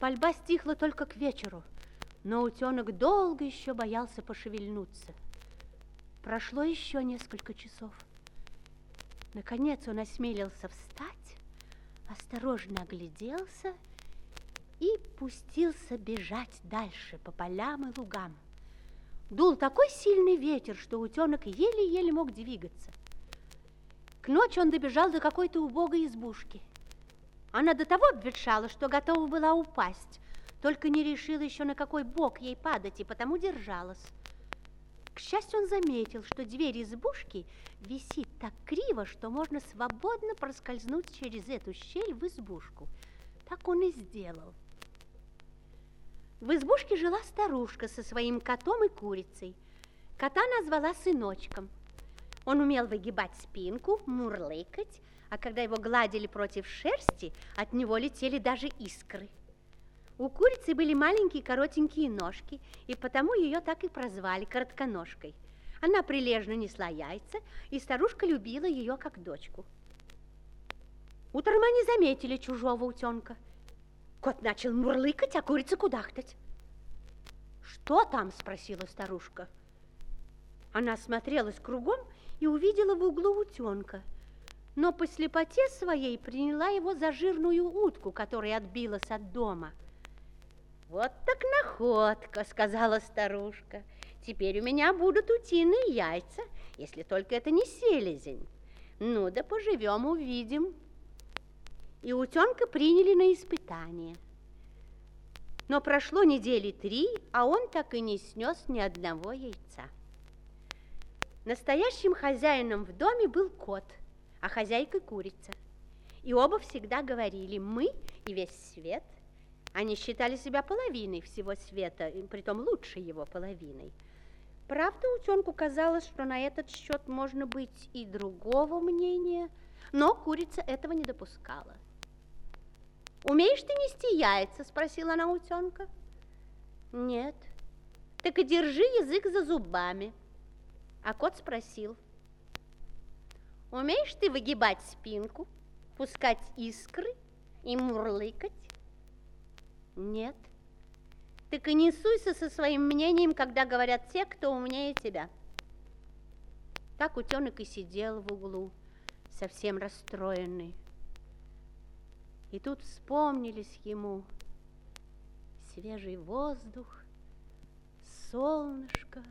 Пальба стихла только к вечеру, но утенок долго еще боялся пошевельнуться. Прошло еще несколько часов. Наконец он осмелился встать, осторожно огляделся и пустился бежать дальше по полям и лугам. Дул такой сильный ветер, что утенок еле-еле мог двигаться. К ночи он добежал до какой-то убогой избушки. Она до того обветшала, что готова была упасть, только не решила еще, на какой бок ей падать, и потому держалась. К счастью, он заметил, что дверь избушки висит так криво, что можно свободно проскользнуть через эту щель в избушку. Так он и сделал. В избушке жила старушка со своим котом и курицей. Кота назвала сыночком. Он умел выгибать спинку, мурлыкать, а когда его гладили против шерсти, от него летели даже искры. У курицы были маленькие коротенькие ножки, и потому ее так и прозвали коротконожкой. Она прилежно несла яйца, и старушка любила ее как дочку. Утром они заметили чужого утенка. Кот начал мурлыкать, а курица кудахтать. «Что там?» – спросила старушка. Она осмотрелась кругом и увидела в углу утенка, но по слепоте своей приняла его за жирную утку, которая отбилась от дома. «Вот так находка», – сказала старушка. «Теперь у меня будут утиные яйца, если только это не селезень. Ну да поживем, увидим». И утенка приняли на испытание. Но прошло недели 3, а он так и не снес ни одного яйца. Настоящим хозяином в доме был кот, а хозяйкой курица. И оба всегда говорили «мы» и весь свет. Они считали себя половиной всего света, и притом лучшей его половиной. Правда, утенку казалось, что на этот счет можно быть и другого мнения, но курица этого не допускала. «Умеешь ты нести яйца?» – спросила она утенка. «Нет». «Так и держи язык за зубами». А кот спросил: «Умеешь ты выгибать спинку, пускать искры и мурлыкать?» «Нет». «Так и не суйся со своим мнением, когда говорят те, кто умнее тебя». Так утенок и сидел в углу, совсем расстроенный. И тут вспомнились ему свежий воздух, солнышко,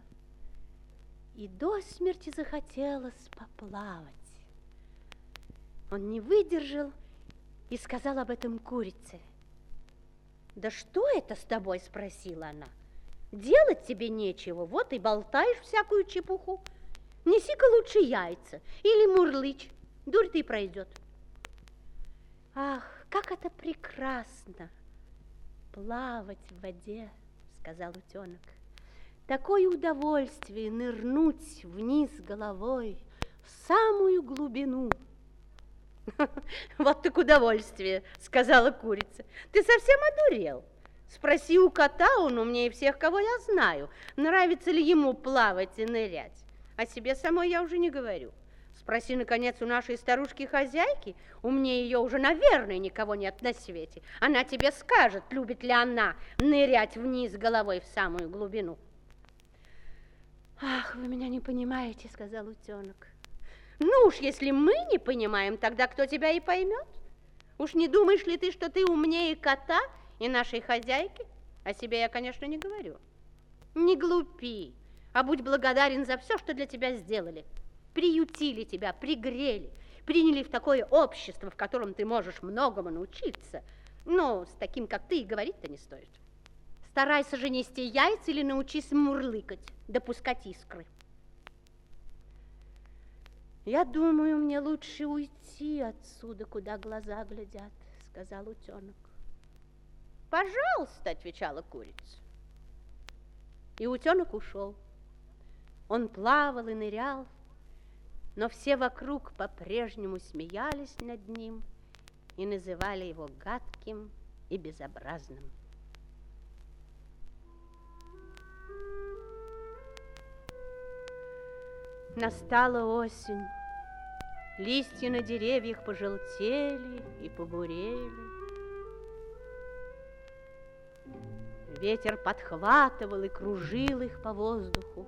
и до смерти захотелось поплавать. Он не выдержал и сказал об этом курице. «Да что это с тобой?» – спросила она. «Делать тебе нечего, вот и болтаешь всякую чепуху. Неси-ка лучше яйца или мурлычь, дурь ты пройдет». «Ах, как это прекрасно плавать в воде!» – сказал утенок. «Такое удовольствие нырнуть вниз головой в самую глубину». «Вот так удовольствие!» – сказала курица. «Ты совсем одурел? Спроси у кота, он умнее всех, кого я знаю, нравится ли ему плавать и нырять. О себе самой я уже не говорю. Спроси, наконец, у нашей старушки-хозяйки, умнее ее уже, наверное, никого нет на свете. Она тебе скажет, любит ли она нырять вниз головой в самую глубину». «Ах, вы меня не понимаете», — сказал утенок. «Ну уж, если мы не понимаем, тогда кто тебя и поймет? Уж не думаешь ли ты, что ты умнее кота и нашей хозяйки? О себе я, конечно, не говорю. Не глупи, а будь благодарен за все, что для тебя сделали. Приютили тебя, пригрели, приняли в такое общество, в котором ты можешь многому научиться. Но с таким, как ты, и говорить-то не стоит. Старайся же нести яйца или научись мурлыкать, допускать искры». «Я думаю, мне лучше уйти отсюда, куда глаза глядят», — сказал утенок. «Пожалуйста», — отвечала курица. И утенок ушел. Он плавал и нырял, но все вокруг по-прежнему смеялись над ним и называли его гадким и безобразным. Настала осень. Листья на деревьях пожелтели и побурели. Ветер подхватывал и кружил их по воздуху.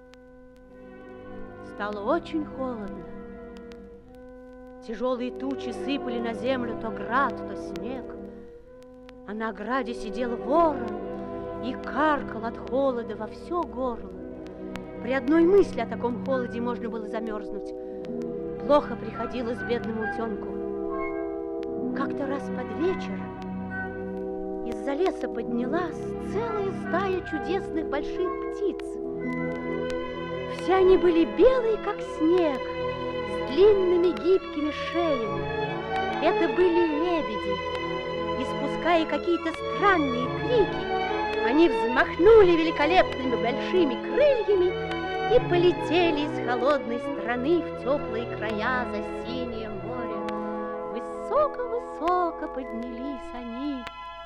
Стало очень холодно. Тяжелые тучи сыпали на землю то град, то снег. А на ограде сидел ворон и каркал от холода во все горло. При одной мысли о таком холоде можно было замерзнуть. Плохо приходилось бедному утенку. Как-то раз под вечер из-за леса поднялась целая стая чудесных больших птиц. Все они были белые, как снег, с длинными гибкими шеями. Это были лебеди. Испуская какие-то странные крики, они взмахнули великолепными большими крыльями и полетели из холодной страны в теплые края за синее море. Высоко-высоко поднялись они.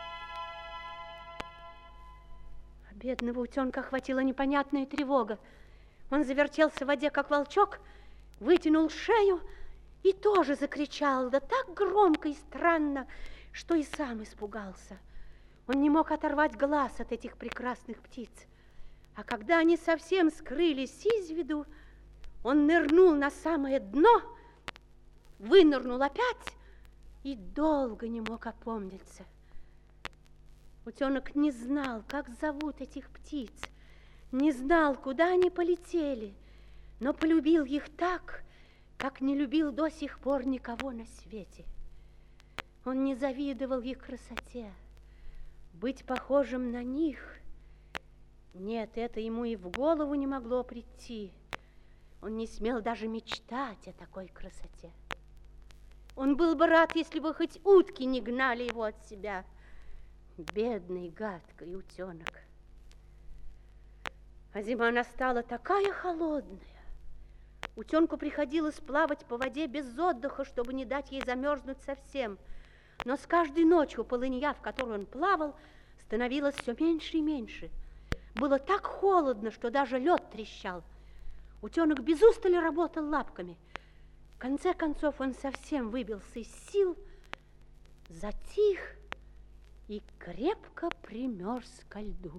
А бедного утенка охватила непонятная тревога. Он завертелся в воде, как волчок, вытянул шею и тоже закричал, да так громко и странно, что и сам испугался. Он не мог оторвать глаз от этих прекрасных птиц. А когда они совсем скрылись из виду, он нырнул на самое дно, вынырнул опять и долго не мог опомниться. Утенок не знал, как зовут этих птиц, не знал, куда они полетели, но полюбил их так, как не любил до сих пор никого на свете. Он не завидовал их красоте. Быть похожим на них... Нет, это ему и в голову не могло прийти. Он не смел даже мечтать о такой красоте. Он был бы рад, если бы хоть утки не гнали его от себя. Бедный, гадкий утенок. А зима настала такая холодная. Утенку приходилось плавать по воде без отдыха, чтобы не дать ей замерзнуть совсем. Но с каждой ночью полынья, в которой он плавал, становилось все меньше и меньше. Было так холодно, что даже лед трещал. Утенок без устали работал лапками. В конце концов он совсем выбился из сил, затих и крепко примерз ко льду.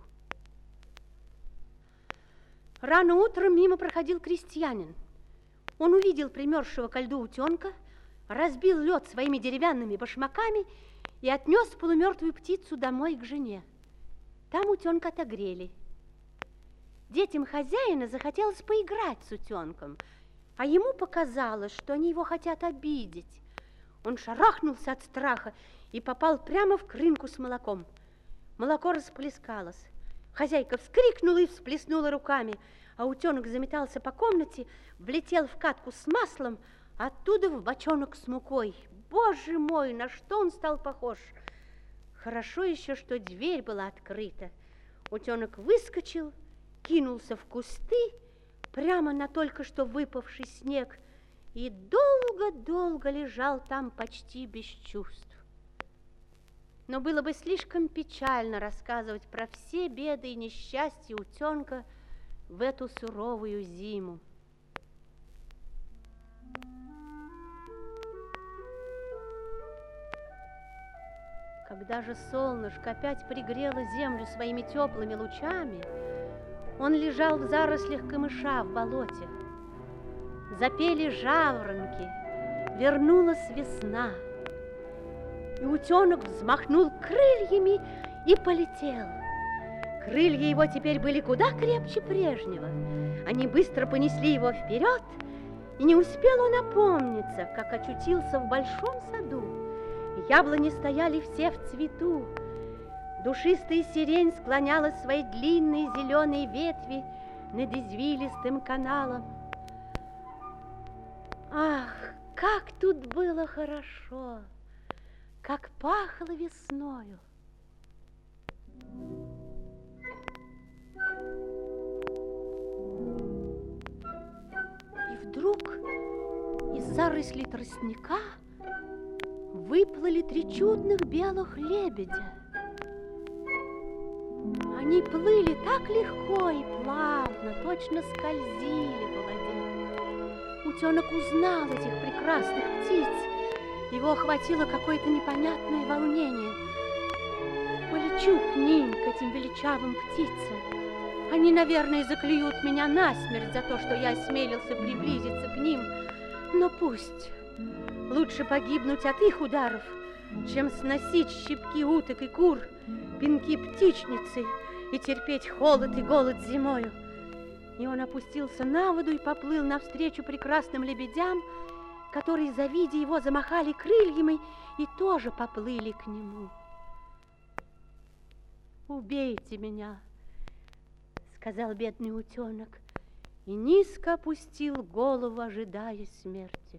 Рано утром мимо проходил крестьянин. Он увидел примерзшего ко льду утенка, разбил лед своими деревянными башмаками и отнес полумертвую птицу домой к жене. Там утенка отогрели. Детям хозяина захотелось поиграть с утенком, а ему показалось, что они его хотят обидеть. Он шарахнулся от страха и попал прямо в крынку с молоком. Молоко расплескалось. Хозяйка вскрикнула и всплеснула руками, а утенок заметался по комнате, влетел в катку с маслом, оттуда в бочонок с мукой. Боже мой, на что он стал похож! Хорошо еще, что дверь была открыта. Утенок выскочил, кинулся в кусты прямо на только что выпавший снег и долго-долго лежал там почти без чувств. Но было бы слишком печально рассказывать про все беды и несчастья утенка в эту суровую зиму. Когда же солнышко опять пригрело землю своими теплыми лучами, он лежал в зарослях камыша в болоте. Запели жаворонки, вернулась весна, и утенок взмахнул крыльями и полетел. Крылья его теперь были куда крепче прежнего. Они быстро понесли его вперед, и не успел он опомниться, как очутился в большом саду. Яблони стояли все в цвету. Душистая сирень склоняла свои длинные зеленые ветви над извилистым каналом. Ах, как тут было хорошо, как пахло весною. И вдруг из зарослей тростника выплыли 3 чудных белых лебедя. Они плыли так легко и плавно, точно скользили по воде. Утенок узнал этих прекрасных птиц. Его охватило какое-то непонятное волнение. Полетели полечу к ним, к этим величавым птицам. Они, наверное, заклюют меня насмерть за то, что я осмелился приблизиться к ним. Но пусть. Лучше погибнуть от их ударов, чем сносить щипки уток и кур, пинки птичницы и терпеть холод и голод зимою. И он опустился на воду и поплыл навстречу прекрасным лебедям, которые, завидя его, замахали крыльями и тоже поплыли к нему. «Убейте меня», — сказал бедный утенок, и низко опустил голову, ожидая смерти.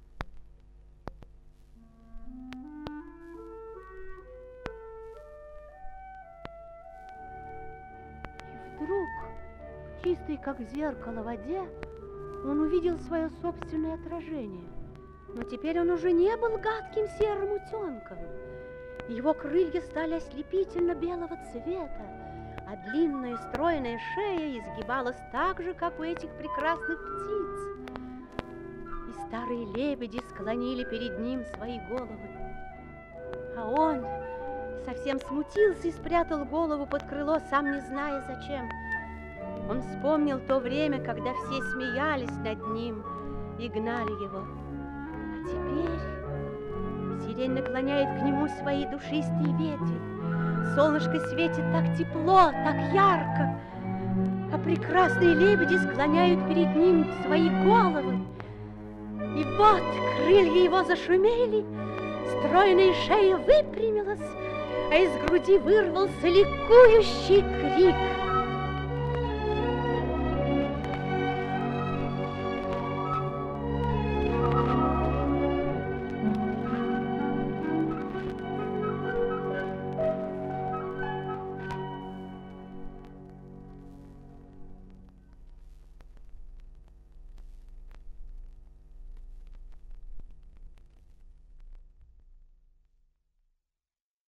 И вдруг, в чистой, как зеркало, воде, он увидел свое собственное отражение. Но теперь он уже не был гадким серым утенком. Его крылья стали ослепительно белого цвета, а длинная стройная шея изгибалась так же, как у этих прекрасных птиц. И старые лебеди склонили перед ним свои головы. А он совсем смутился и спрятал голову под крыло, сам не зная зачем. Он вспомнил то время, когда все смеялись над ним и гнали его. А теперь сирень наклоняет к нему свои душистые ветви. Солнышко светит так тепло, так ярко, а прекрасные лебеди склоняют перед ним свои головы. И вот крылья его зашумели, стройная шея выпрямилась, а из груди вырвался ликующий крик.